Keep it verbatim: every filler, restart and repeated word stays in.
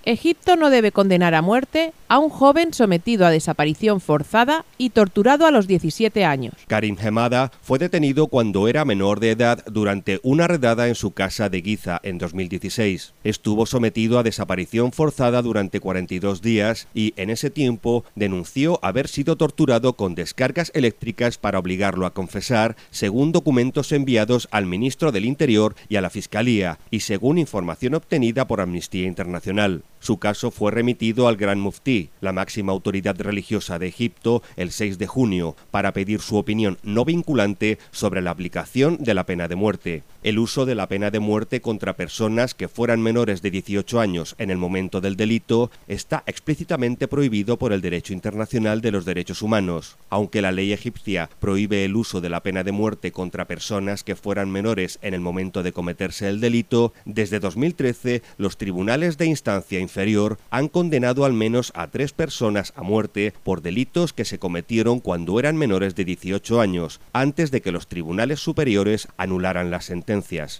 Egipto no debe condenar a muerte a un joven sometido a desaparición forzada y torturado a los diecisiete años. Karim Hemada fue detenido cuando era menor de edad durante una redada en su casa de Giza en dos mil dieciséis. Estuvo sometido a desaparición forzada durante cuarenta y dos días y en ese tiempo denunció haber sido torturado con descargas eléctricas para obligarlo a confesar, según documentos enviados al ministro del Interior y a la Fiscalía, y según información obtenida por Amnistía Internacional. Su caso fue remitido al Gran Muftí, la máxima autoridad religiosa de Egipto, el seis de junio, para pedir su opinión no vinculante sobre la aplicación de la pena de muerte. El uso de la pena de muerte contra personas que fueran menores de dieciocho años en el momento del delito está explícitamente prohibido por el derecho internacional de los derechos humanos. Aunque la ley egipcia prohíbe el uso de la pena de muerte contra personas que fueran menores en el momento de cometerse el delito, desde dos mil trece los tribunales de instancia inferior han condenado al menos a tres personas a muerte por delitos que se cometieron cuando eran menores de dieciocho años, antes de que los tribunales superiores anularan las sentencias.